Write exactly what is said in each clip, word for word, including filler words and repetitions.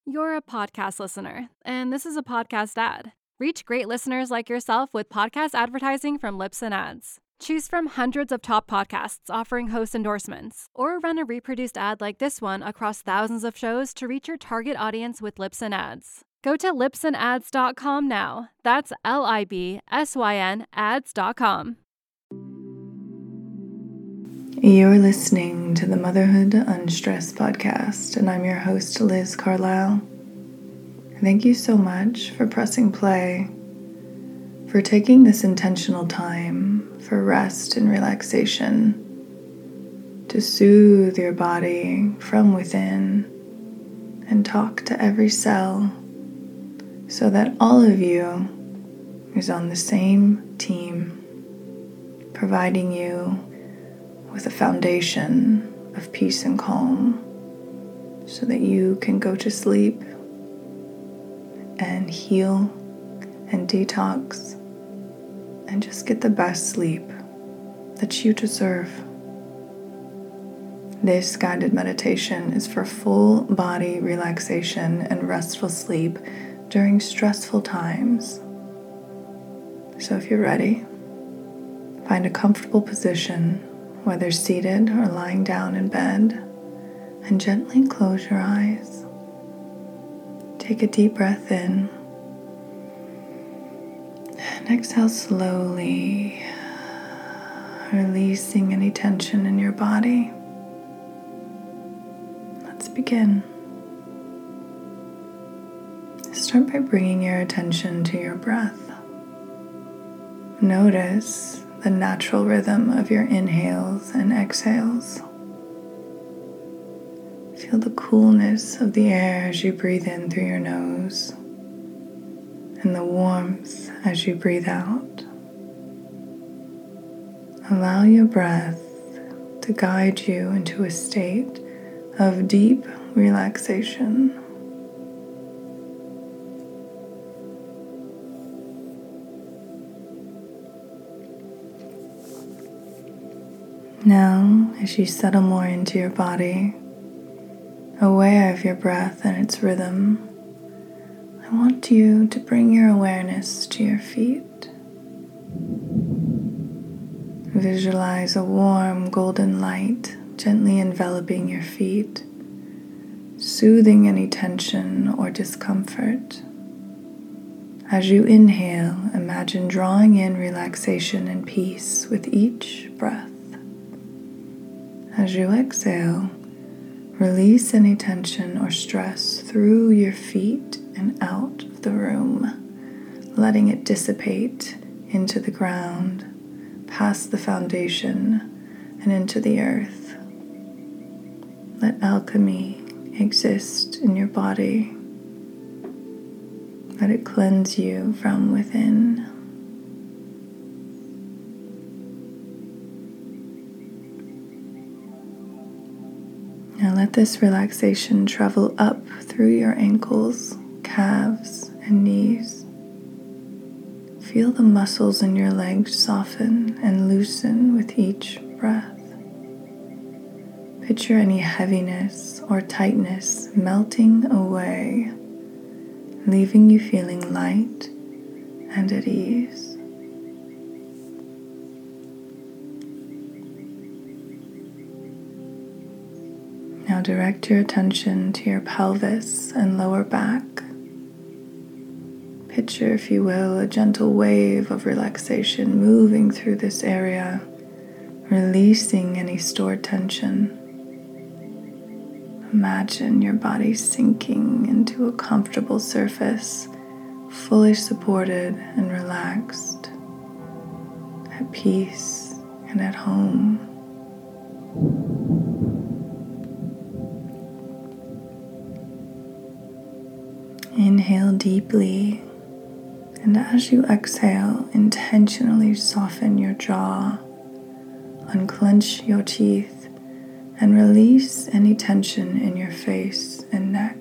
You're a podcast listener, and this is a podcast ad. Reach great listeners like yourself with podcast advertising from Libsyn Ads. Choose from hundreds of top podcasts offering host endorsements, or run a reproduced ad like this one across thousands of shows to reach your target audience with Libsyn Ads. Go to libsyn ads dot com now. That's L I B S Y N ads dot com. You're listening to the Motherhood Unstressed podcast, and I'm your host, Liz Carlisle. Thank you so much for pressing play, for taking this intentional time for rest and relaxation, to soothe your body from within and talk to every cell so that all of you is on the same team, providing you with a foundation of peace and calm so that you can go to sleep and heal and detox and just get the best sleep that you deserve. This guided meditation is for full body relaxation and restful sleep during stressful times. So if you're ready, find a comfortable position, whether seated or lying down in bed, and gently close your eyes. Take a deep breath in and exhale slowly, releasing any tension in your body. Let's begin. Start by bringing your attention to your breath. Notice the natural rhythm of your inhales and exhales. Feel the coolness of the air as you breathe in through your nose, and the warmth as you breathe out. Allow your breath to guide you into a state of deep relaxation. Now, as you settle more into your body, aware of your breath and its rhythm, I want you to bring your awareness to your feet. Visualize a warm golden light gently enveloping your feet, soothing any tension or discomfort. As you inhale, imagine drawing in relaxation and peace with each breath. As you exhale, release any tension or stress through your feet and out of the room, letting it dissipate into the ground, past the foundation, and into the earth. Let alchemy exist in your body. Let it cleanse you from within. Now let this relaxation travel up through your ankles, calves, and knees. Feel the muscles in your legs soften and loosen with each breath. Picture any heaviness or tightness melting away, leaving you feeling light and at ease. Now direct your attention to your pelvis and lower back. Picture, if you will, a gentle wave of relaxation moving through this area, releasing any stored tension. Imagine your body sinking into a comfortable surface, fully supported and relaxed, at peace and at home. Inhale deeply, and as you exhale, intentionally soften your jaw, unclench your teeth, and release any tension in your face and neck.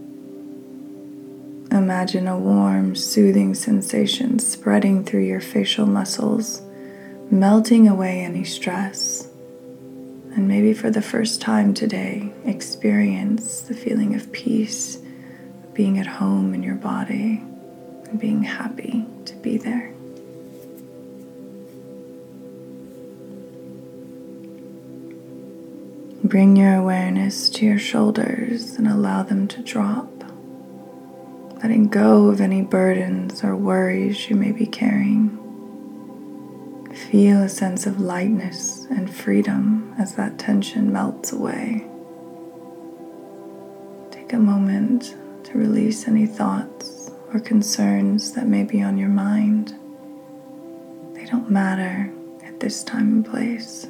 Imagine a warm, soothing sensation spreading through your facial muscles, melting away any stress. And maybe for the first time today, experience the feeling of peace being at home in your body and being happy to be there. Bring your awareness to your shoulders and allow them to drop, letting go of any burdens or worries you may be carrying. Feel a sense of lightness and freedom as that tension melts away. Take a moment to release any thoughts or concerns that may be on your mind. They don't matter at this time and place.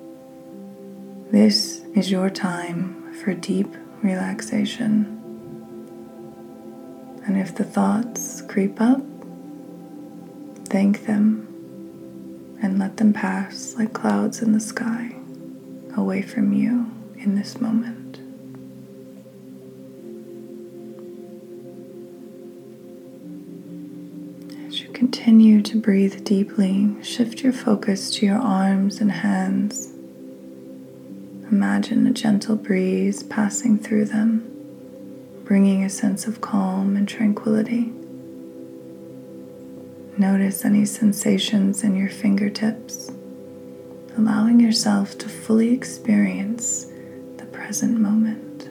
This is your time for deep relaxation. And if the thoughts creep up, thank them and let them pass like clouds in the sky, away from you in this moment. As you continue to breathe deeply, shift your focus to your arms and hands. Imagine a gentle breeze passing through them, bringing a sense of calm and tranquility. Notice any sensations in your fingertips, allowing yourself to fully experience the present moment.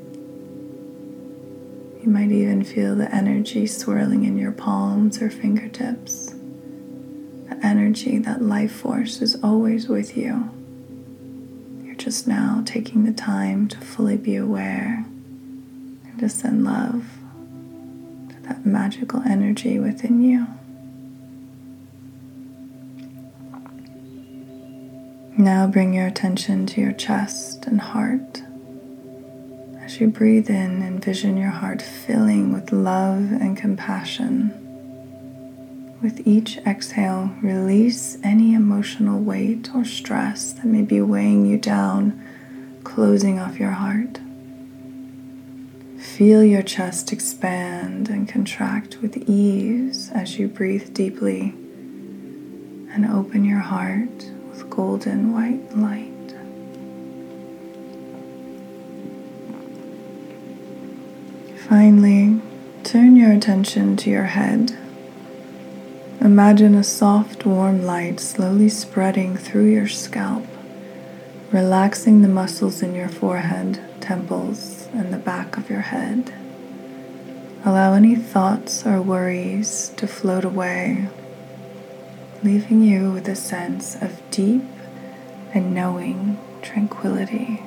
You might even feel the energy swirling in your palms or fingertips, the energy that life force is always with you. Just now taking the time to fully be aware and to send love to that magical energy within you. Now bring your attention to your chest and heart. As you breathe in, envision your heart filling with love and compassion. With each exhale, release any emotional weight or stress that may be weighing you down, closing off your heart. Feel your chest expand and contract with ease as you breathe deeply and open your heart with golden white light. Finally, turn your attention to your head. Imagine a soft, warm light slowly spreading through your scalp, relaxing the muscles in your forehead, temples, and the back of your head. Allow any thoughts or worries to float away, leaving you with a sense of deep and knowing tranquility.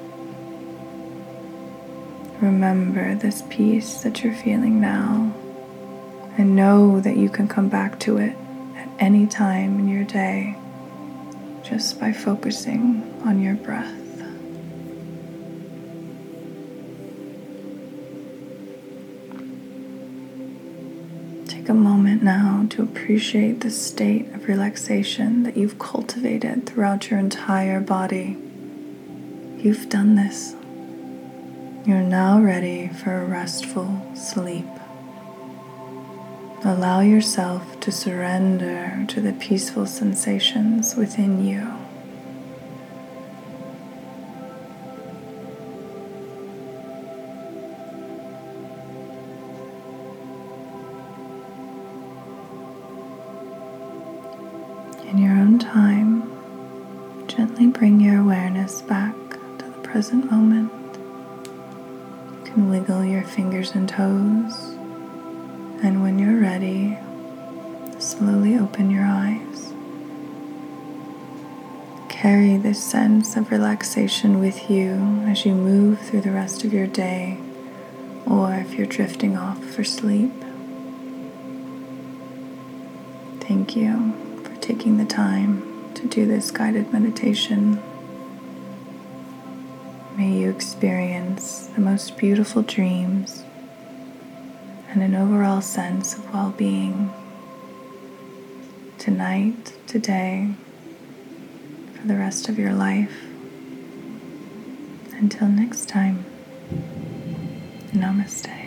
Remember this peace that you're feeling now, and know that you can come back to it at any time in your day just by focusing on your breath. Take a moment now to appreciate the state of relaxation that you've cultivated throughout your entire body. You've done this. You're now ready for a restful sleep. Allow yourself to surrender to the peaceful sensations within you. In your own time, gently bring your awareness back to the present moment. You can wiggle your fingers and toes. And when you're ready, slowly open your eyes. Carry this sense of relaxation with you as you move through the rest of your day, or if you're drifting off for sleep. Thank you for taking the time to do this guided meditation. May you experience the most beautiful dreams and an overall sense of well-being tonight, today, for the rest of your life. Until next time, namaste.